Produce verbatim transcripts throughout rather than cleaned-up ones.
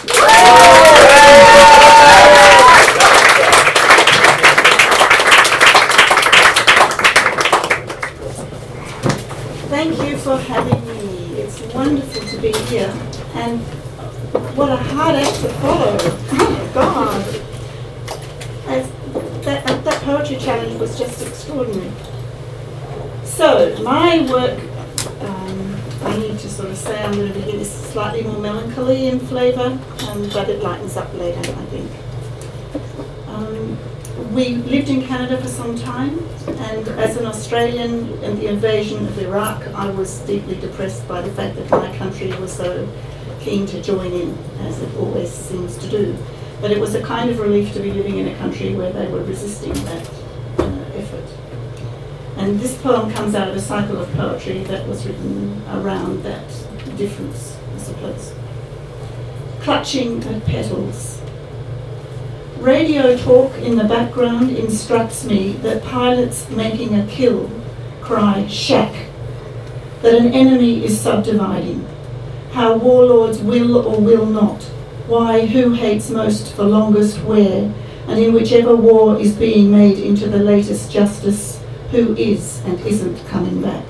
Thank you for having me. It's wonderful to be here. And what a hard act to follow. Oh, God. As that, uh, that poetry challenge was just extraordinary. So, my work, um, I need to sort of say I'm going to begin this slightly more melancholy in flavour, um, but it lightens up later, I think. Um, we lived in Canada for some time, and as an Australian in the invasion of Iraq, I was deeply depressed by the fact that my country was so keen to join in, as it always seems to do. But it was a kind of relief to be living in a country where they were resisting that uh, effort. And this poem comes out of a cycle of poetry that was written around that difference, I suppose. Clutching at petals. Radio talk in the background instructs me that pilots making a kill cry shack, that an enemy is subdividing, how warlords will or will not, why who hates most for longest where, and in whichever war is being made into the latest justice, who is and isn't coming back.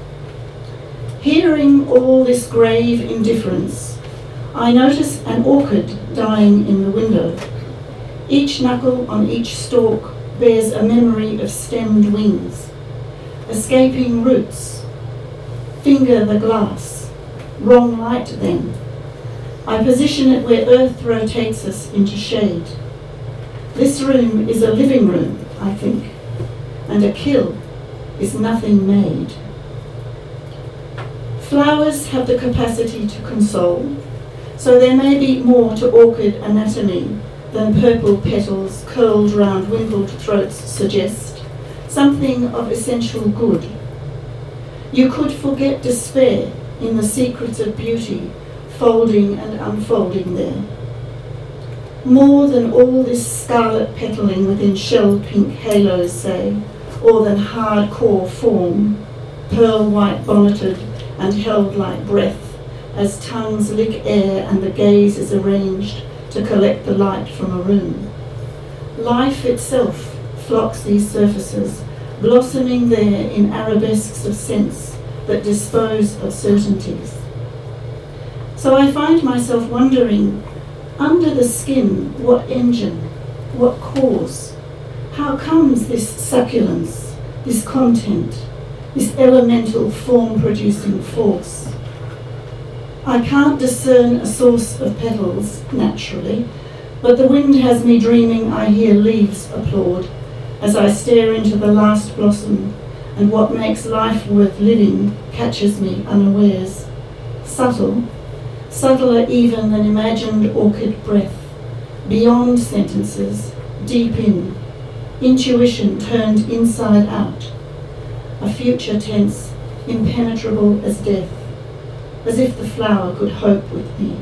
Hearing all this grave indifference, I notice an orchid dying in the window. Each knuckle on each stalk bears a memory of stemmed wings, escaping roots. Finger the glass, wrong light then. I position it where earth rotates us into shade. This room is a living room, I think, and a kill is nothing made. Flowers have the capacity to console, so there may be more to orchid anatomy than purple petals curled round wimpled throats suggest, something of essential good. You could forget despair in the secrets of beauty folding and unfolding there. More than all this scarlet petaling within shell-pink halos, say, or than hard-core form, pearl-white bonneted and held like breath, as tongues lick air and the gaze is arranged to collect the light from a room. Life itself flocks these surfaces, blossoming there in arabesques of sense that dispose of certainties. So I find myself wondering, under the skin, what engine, what cause? How comes this succulence, this content, this elemental form-producing force? I can't discern a source of petals, naturally, but the wind has me dreaming I hear leaves applaud as I stare into the last blossom, and what makes life worth living catches me unawares. Subtle, subtler even than imagined orchid breath, beyond sentences, deep in, intuition turned inside out, a future tense, impenetrable as death, as if the flower could hope with me.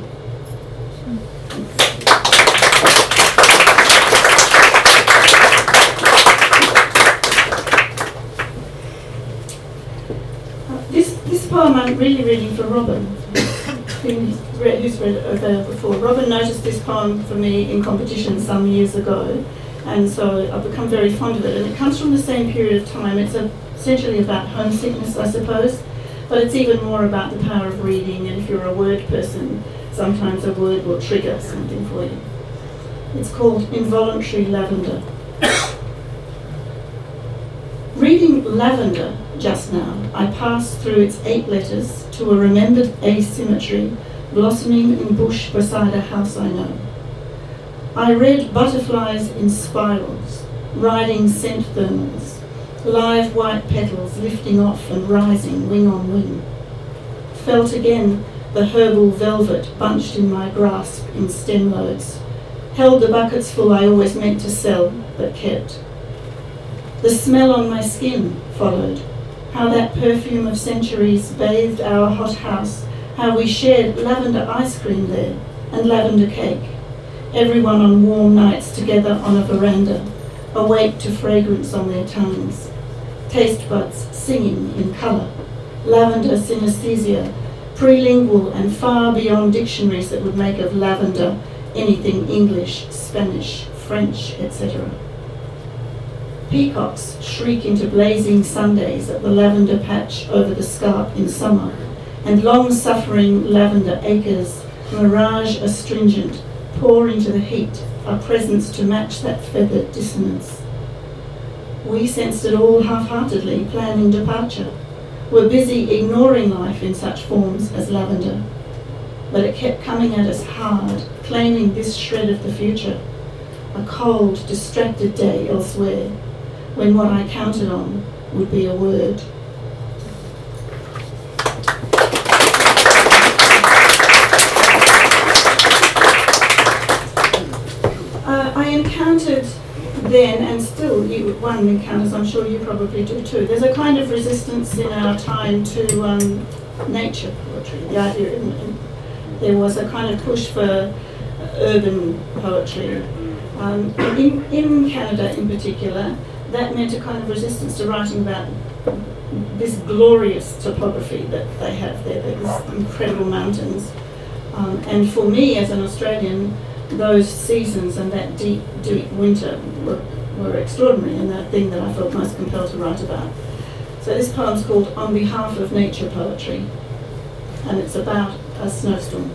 Uh, this, this poem I'm really reading for Robin, who's read, who's read Ophel before. Robin noticed this poem for me in competition some years ago, and so I've become very fond of it. And it comes from the same period of time. It's a, essentially about homesickness, I suppose, but it's even more about the power of reading, and if you're a word person, sometimes a word will trigger something for you. It's called Involuntary Lavender. Reading Lavender just now, I passed through its eight letters to a remembered asymmetry blossoming in bush beside a house I know. I read butterflies in spirals, riding scent thermals, live white petals lifting off and rising wing on wing. Felt again the herbal velvet bunched in my grasp in stem loads. Held the buckets full I always meant to sell, but kept. The smell on my skin followed, how that perfume of centuries bathed our hot house, how we shared lavender ice cream there and lavender cake, everyone on warm nights together on a veranda, awake to fragrance on their tongues, taste buds singing in colour, lavender synesthesia, prelingual and far beyond dictionaries that would make of lavender anything English, Spanish, French, et cetera. Peacocks shriek into blazing Sundays at the lavender patch over the scarp in summer, and long-suffering lavender acres, mirage astringent, pour into the heat, our presence to match that feathered dissonance. We sensed it all half-heartedly, planning departure. We're busy ignoring life in such forms as lavender, but it kept coming at us hard, claiming this shred of the future, a cold, distracted day elsewhere, when what I counted on would be a word. Uh, I encountered then, and still you, one encounters, I'm sure you probably do too, there's a kind of resistance in our time to um, nature poetry. The idea, in, in, there was a kind of push for uh, urban poetry. Um, in, in Canada in particular, that meant a kind of resistance to writing about this glorious topography that they have there, these incredible mountains. Um, and for me as an Australian, those seasons and that deep, deep winter were, were extraordinary, and the thing that I felt most compelled to write about. So this poem's called On Behalf of Nature Poetry, and it's about a snowstorm.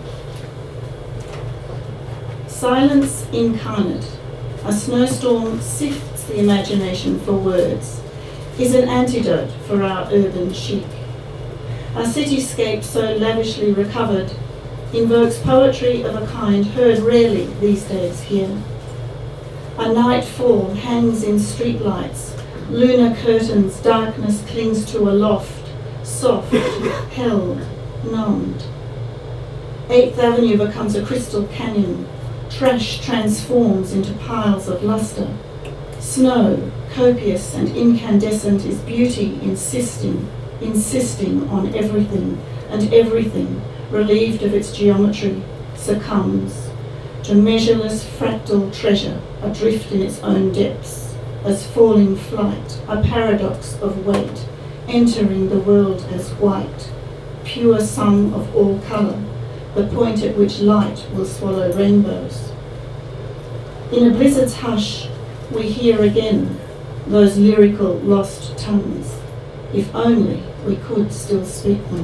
Silence incarnate, a snowstorm sifts the imagination for words, is an antidote for our urban chic. Our cityscape so lavishly recovered invokes poetry of a kind heard rarely these days here. A nightfall hangs in streetlights, lunar curtains, darkness clings to a loft, soft, held, numbed. Eighth Avenue becomes a crystal canyon, trash transforms into piles of luster. Snow, copious and incandescent, is beauty insisting, insisting on everything, and everything, relieved of its geometry, succumbs to measureless fractal treasure adrift in its own depths, as falling flight, a paradox of weight, entering the world as white, pure sum of all colour, the point at which light will swallow rainbows. In a blizzard's hush, we hear again those lyrical lost tongues, if only we could still speak them.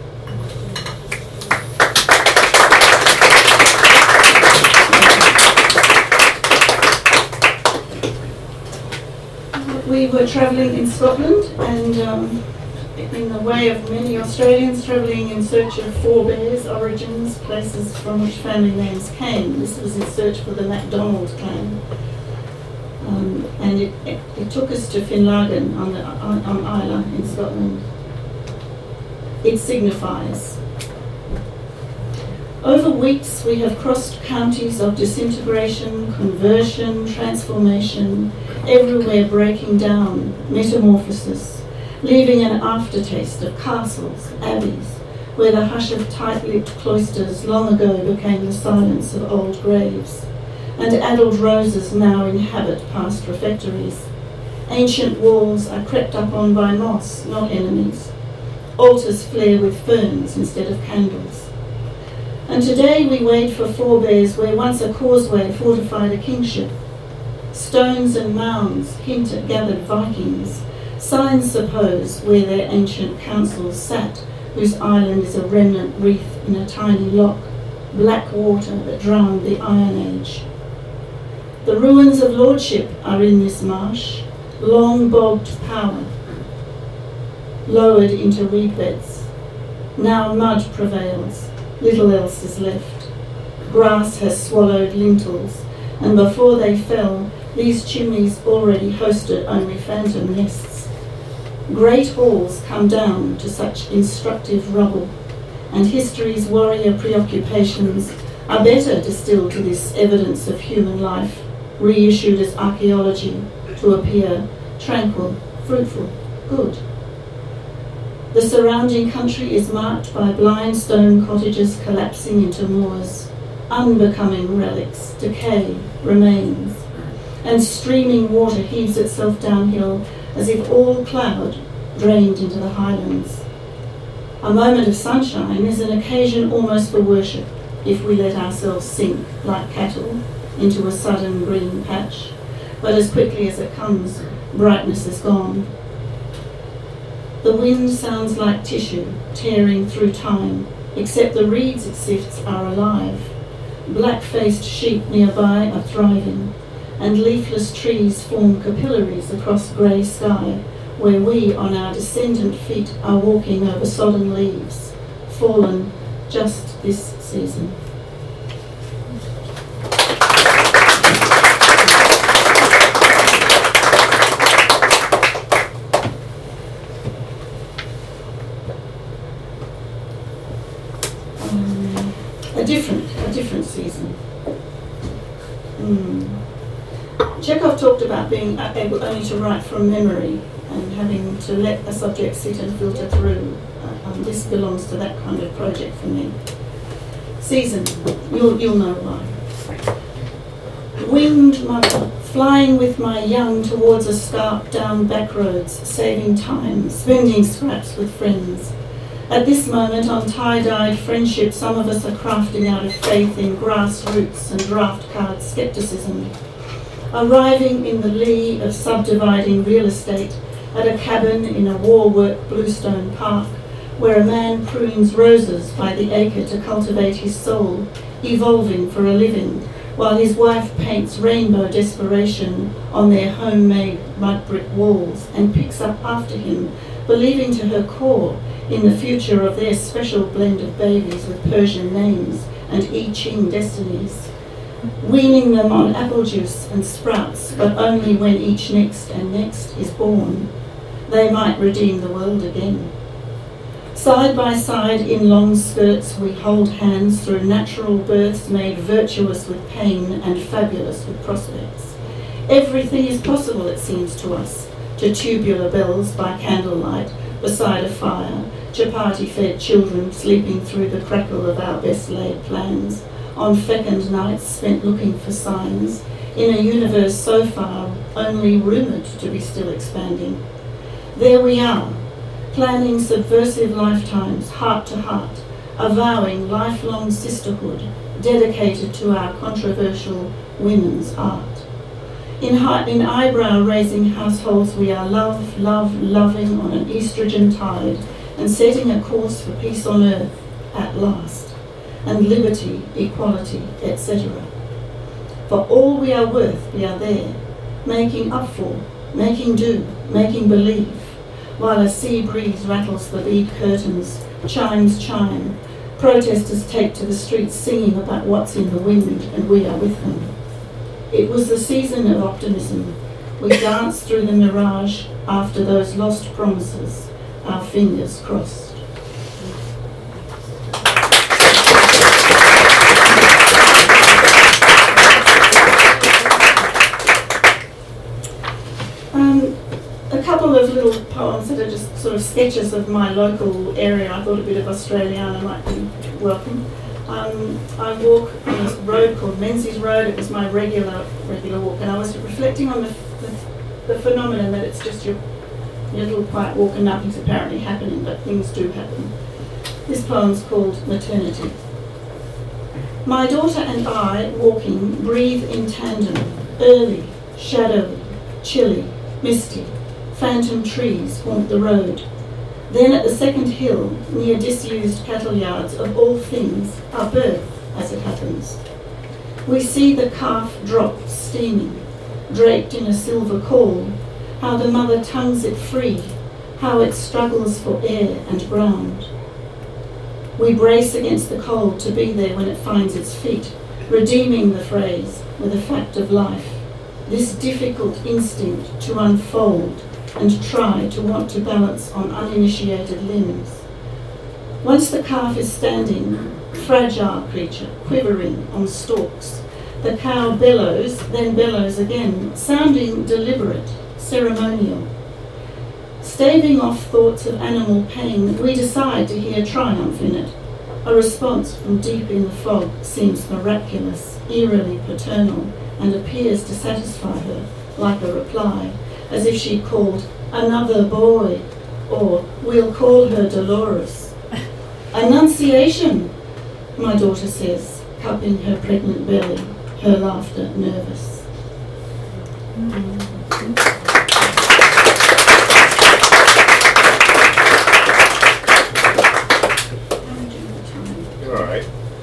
We were travelling in Scotland, and um, in the way of many Australians travelling in search of forebears, origins, places from which family names came. This was in search for the MacDonald clan. Um, and it, it, it took us to Finlagan on, the, on, on Islay in Scotland. It signifies. Over weeks we have crossed counties of disintegration, conversion, transformation, everywhere breaking down, metamorphosis, leaving an aftertaste of castles, abbeys, where the hush of tight-lipped cloisters long ago became the silence of old graves, and addled roses now inhabit past refectories. Ancient walls are crept up on by moss, not enemies. Altars flare with ferns instead of candles. And today we wait for forebears where once a causeway fortified a kingship. Stones and mounds hint at gathered Vikings, signs suppose where their ancient councils sat, whose island is a remnant wreath in a tiny loch, black water that drowned the Iron Age. The ruins of lordship are in this marsh, long bogged power, lowered into reed beds. Now mud prevails, little else is left. Grass has swallowed lintels, and before they fell, these chimneys already hosted only phantom nests. Great halls come down to such instructive rubble, and history's warrior preoccupations are better distilled to this evidence of human life, reissued as archaeology to appear tranquil, fruitful, good. The surrounding country is marked by blind stone cottages collapsing into moors, unbecoming relics, decay, remains, and streaming water heaves itself downhill as if all cloud drained into the highlands. A moment of sunshine is an occasion almost for worship if we let ourselves sink like cattle into a sudden green patch, but as quickly as it comes, brightness is gone. The wind sounds like tissue tearing through time, except the reeds it sifts are alive. Black-faced sheep nearby are thriving, and leafless trees form capillaries across grey sky, where we on our descendant feet are walking over sodden leaves, fallen just this season. Um, a different, a different season. Mm. Chekhov talked about being able only to write from memory and having to let a subject sit and filter through. Uh, um, this belongs to that kind of project for me. Season, you'll, you'll know why. Winged mother, flying with my young towards a scarp down back roads, saving time, spending scraps with friends. At this moment, on tie-dyed friendship, some of us are crafting out of faith in grassroots and draft card scepticism. Arriving in the lee of subdividing real estate at a cabin in a war-work bluestone park, where a man prunes roses by the acre to cultivate his soul, evolving for a living, while his wife paints rainbow desperation on their homemade mud brick walls and picks up after him, believing to her core in the future of their special blend of babies with Persian names and I Ching destinies, weaning them on apple juice and sprouts, but only when each next and next is born, they might redeem the world again. Side by side in long skirts we hold hands through natural births made virtuous with pain and fabulous with prospects. Everything is possible, it seems to us, to tubular bells by candlelight, beside a fire, chapati-fed children sleeping through the crackle of our best-laid plans, on fecund nights spent looking for signs, in a universe so far only rumoured to be still expanding. There we are, planning subversive lifetimes, heart to heart, avowing lifelong sisterhood dedicated to our controversial women's art. In, high, in eyebrow-raising households we are love, love, loving on an estrogen tide and setting a course for peace on earth at last, and liberty, equality, et cetera. For all we are worth, we are there, making up for, making do, making believe, while a sea breeze rattles the bead curtains, chimes chime, protesters take to the streets singing about what's in the wind, and we are with them. It was the season of optimism. We danced through the mirage after those lost promises, our fingers crossed. Um, a couple of little poems that are just sort of sketches of my local area. I thought a bit of Australiana might be welcome. Um, I walk on this road called Menzies Road. It was my regular regular walk, and I was reflecting on the, the, the phenomenon that it's just your, your little quiet walk and nothing's apparently happening, but things do happen. This poem's called Maternity. My daughter and I, walking, breathe in tandem, early, shadowy, chilly, misty. Phantom trees haunt the road. Then at the second hill, near disused cattle yards of all things, our birth, as it happens. We see the calf drop steaming, draped in a silver caul, how the mother tongues it free, how it struggles for air and ground. We brace against the cold to be there when it finds its feet, redeeming the phrase with a fact of life, this difficult instinct to unfold and try to want to balance on uninitiated limbs. Once the calf is standing, fragile creature, quivering on stalks, the cow bellows, then bellows again, sounding deliberate, ceremonial. Staving off thoughts of animal pain, we decide to hear triumph in it. A response from deep in the fog seems miraculous, eerily paternal, and appears to satisfy her, like a reply, as if she called another boy, or we'll call her Dolores. "Annunciation," my daughter says, cupping her pregnant belly, her laughter nervous. You're all right.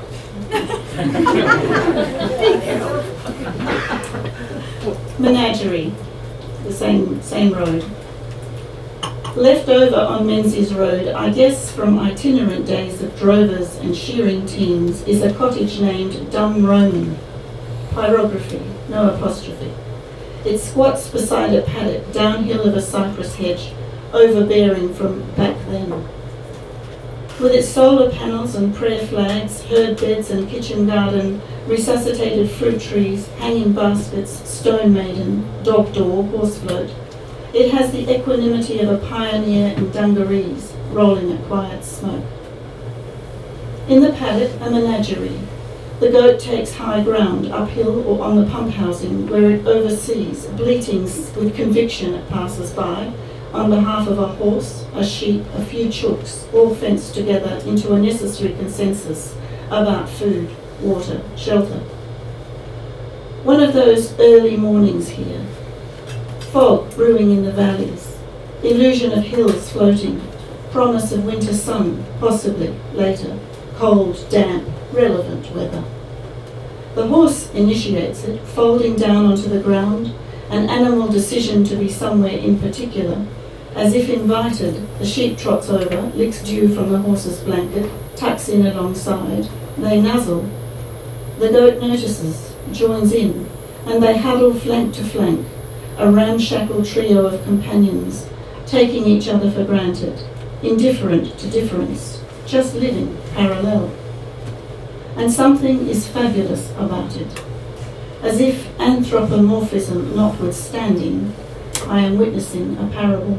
Menagerie, the same same road. Left over on Menzies Road, I guess from itinerant days of drovers and shearing teams, is a cottage named Dunroman. Pyrography, no apostrophe. It squats beside a paddock downhill of a cypress hedge, overbearing from back then. With its solar panels and prayer flags, herb beds and kitchen garden, resuscitated fruit trees, hanging baskets, stone maiden, dog door, horse float, it has the equanimity of a pioneer in dungarees, rolling a quiet smoke. In the paddock, a menagerie. The goat takes high ground, uphill or on the pump housing, where it oversees, bleating with conviction at passers-by, on behalf of a horse, a sheep, a few chooks, all fenced together into a necessary consensus about food, water, shelter. One of those early mornings here. Fog brewing in the valleys, illusion of hills floating, promise of winter sun, possibly later, cold, damp, relevant weather. The horse initiates it, folding down onto the ground, an animal decision to be somewhere in particular. As if invited, the sheep trots over, licks dew from the horse's blanket, tucks in alongside. They nuzzle. The goat notices, joins in, and they huddle flank to flank, a ramshackle trio of companions, taking each other for granted, indifferent to difference, just living parallel. And something is fabulous about it. As if anthropomorphism notwithstanding, I am witnessing a parable.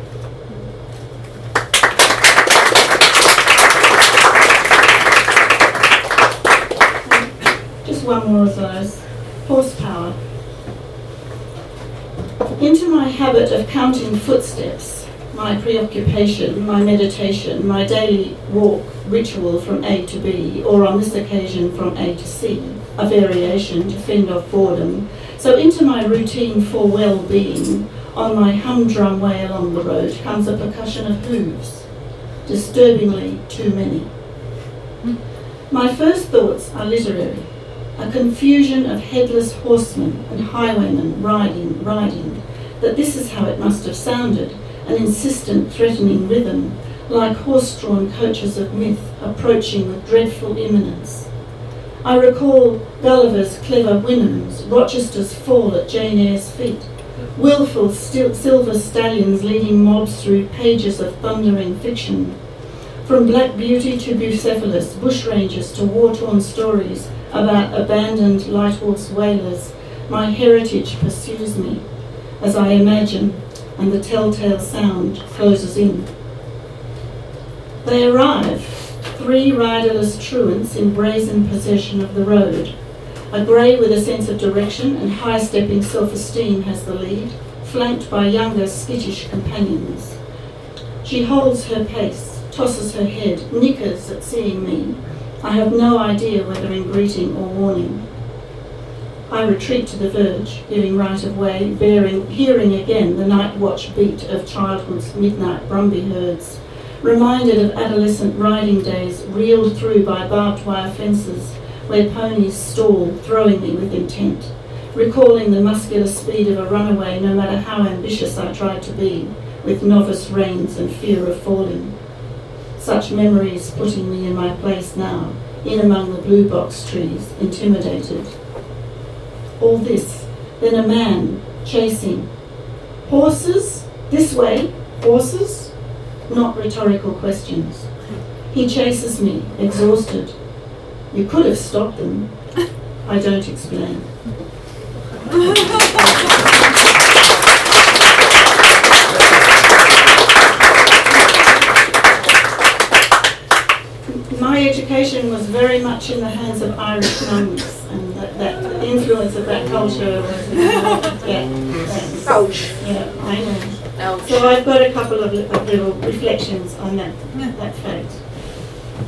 Just one more of those. Horsepower. Into my habit of counting footsteps, my preoccupation, my meditation, my daily walk ritual from A to B, or on this occasion from A to C, a variation to fend off boredom. So into my routine for well-being, on my humdrum way along the road, comes a percussion of hooves, disturbingly too many. My first thoughts are literary, a confusion of headless horsemen and highwaymen riding, riding, that this is how it must have sounded, an insistent, threatening rhythm, like horse-drawn coaches of myth approaching with dreadful imminence. I recall Gulliver's clever Winhams, Rochester's fall at Jane Eyre's feet, willful sil- silver stallions leading mobs through pages of thundering fiction. From Black Beauty to Bucephalus, bushrangers to war-torn stories about abandoned light horse whalers, my heritage pursues me as I imagine, and the telltale sound closes in. They arrive, three riderless truants in brazen possession of the road. A grey with a sense of direction and high-stepping self-esteem has the lead, flanked by younger, skittish companions. She holds her pace, tosses her head, nickers at seeing me. I have no idea whether in greeting or warning. I retreat to the verge, giving right of way, bearing, hearing again the night watch beat of childhood's midnight Brumby herds, reminded of adolescent riding days reeled through by barbed wire fences where ponies stall, throwing me with intent, recalling the muscular speed of a runaway no matter how ambitious I tried to be, with novice reins and fear of falling. Such memories putting me in my place now, in among the blue box trees, intimidated. All this, then a man chasing. Horses? This way? Horses? Not rhetorical questions. He chases me, exhausted. You could have stopped them. I don't explain. My education was very much in the hands of Irish nuns, and that, that the influence of that culture was in the, yeah, Ouch. yeah, I know. Ouch. So I've got a couple of, li- of little reflections on that, that fact.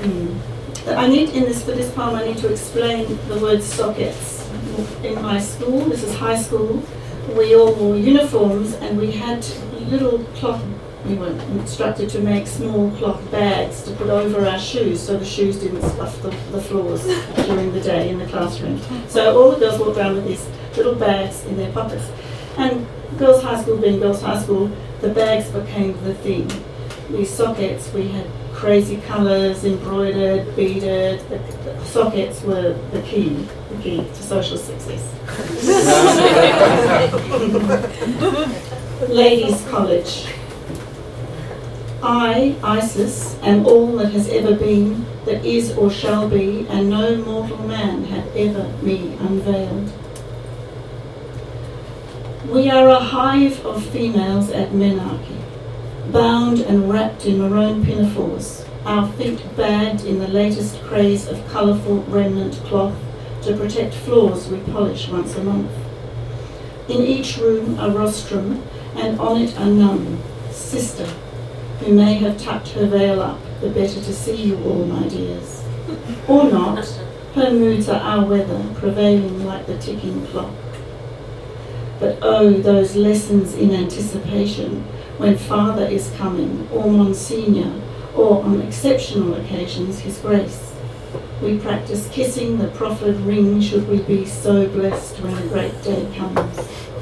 Mm. I need in this for this poem. I need to explain the word sockets. In my school, this is high school, we all wore uniforms and we had little cloth. We were instructed to make small cloth bags to put over our shoes so the shoes didn't scuff the, the floors during the day in the classroom. So all the girls walked around with these little bags in their pockets. And girls' high school being girls' high school, the bags became the thing. These sockets, we had crazy colours, embroidered, beaded. The, the sockets were the key, the key to social success. Ladies' College. I, Isis, am all that has ever been, that is or shall be, and no mortal man hath ever me unveiled. We are a hive of females at menarche, bound and wrapped in maroon pinafores, our feet bagged in the latest craze of colourful remnant cloth to protect floors we polish once a month. In each room a rostrum, and on it a nun, sister, who may have tucked her veil up, the better to see you all, my dears. Or not, her moods are our weather, prevailing like the ticking clock. But oh, those lessons in anticipation, when Father is coming, or Monsignor, or on exceptional occasions, His Grace. We practice kissing the proffered ring should we be so blessed when the great day comes.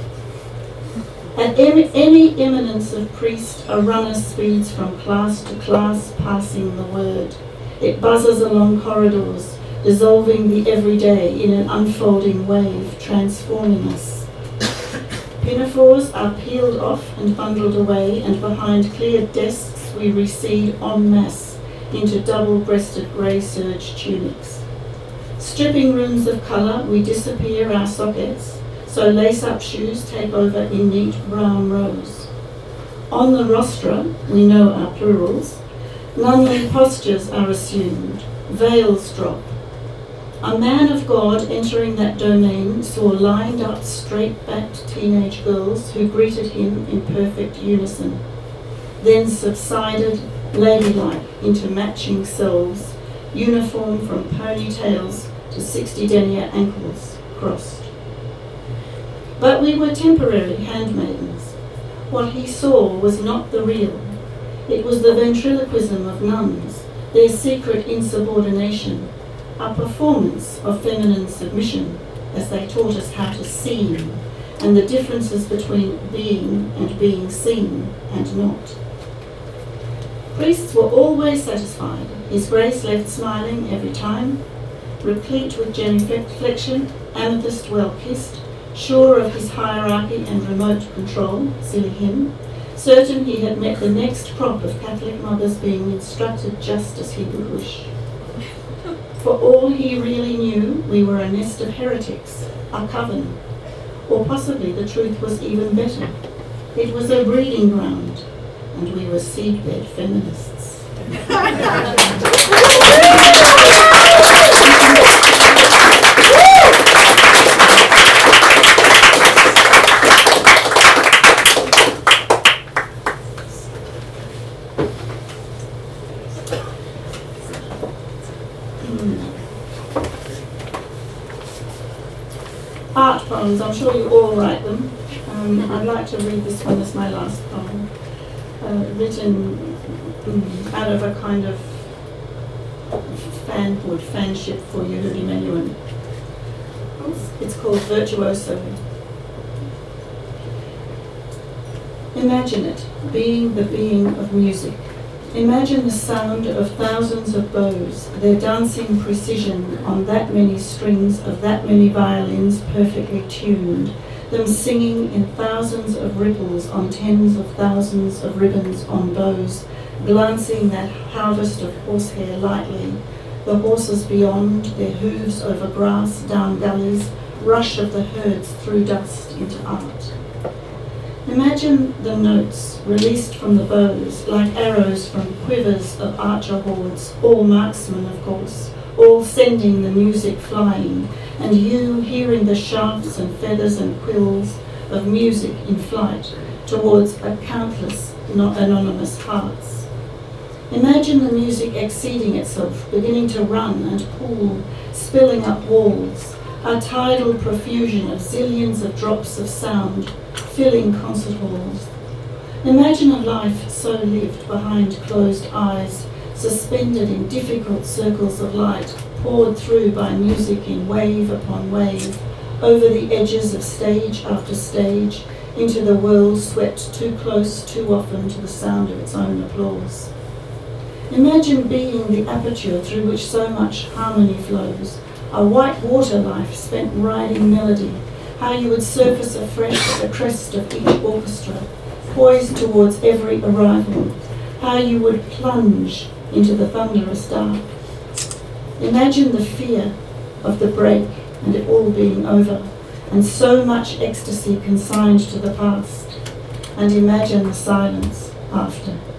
At em- any eminence of priest, a runner speeds from class to class, passing the word. It buzzes along corridors, dissolving the everyday in an unfolding wave, transforming us. Pinafores are peeled off and bundled away, and behind cleared desks we recede en masse into double-breasted grey serge tunics. Stripping rooms of colour, we disappear our sockets, so lace-up shoes take over in neat brown rows. On the rostra, we know our plurals, nunly postures are assumed, veils drop. A man of God entering that domain saw lined-up, straight-backed teenage girls who greeted him in perfect unison, then subsided, ladylike, into matching selves, uniform from ponytails to sixty denier ankles crossed. But we were temporary handmaidens. What he saw was not the real. It was the ventriloquism of nuns, their secret insubordination, a performance of feminine submission as they taught us how to seem and the differences between being and being seen and not. Priests were always satisfied. His Grace left smiling every time, replete with genuflection, amethyst well-kissed, sure of his hierarchy and remote control, silly him, certain he had met the next crop of Catholic mothers being instructed just as he would wish. For all he really knew, we were a nest of heretics, a coven, or possibly the truth was even better. It was a breeding ground, and we were seedbed feminists. Art poems, I'm sure you all write them. Um, I'd like to read this one as my last poem, uh, written um, out of a kind of fanhood, fanship for Yehudi Menuhin. It's called Virtuoso. Imagine it, being the being of music. Imagine the sound of thousands of bows, their dancing precision on that many strings of that many violins perfectly tuned, them singing in thousands of ripples on tens of thousands of ribbons on bows, glancing that harvest of horsehair lightly, the horses beyond, their hooves over grass, down gullies, rush of the herds through dust into art. Imagine the notes released from the bows, like arrows from quivers of archer hordes, all marksmen of course, all sending the music flying, and you hearing the shafts and feathers and quills of music in flight towards a countless not anonymous hearts. Imagine the music exceeding itself, beginning to run and pool, spilling up walls, a tidal profusion of zillions of drops of sound filling concert halls. Imagine a life so lived behind closed eyes, suspended in difficult circles of light, poured through by music in wave upon wave, over the edges of stage after stage, into the world swept too close too often to the sound of its own applause. Imagine being the aperture through which so much harmony flows, a white water life spent riding melody, how you would surface afresh at the crest of each orchestra, poised towards every arrival, how you would plunge into the thunderous dark. Imagine the fear of the break and it all being over, and so much ecstasy consigned to the past, and imagine the silence after.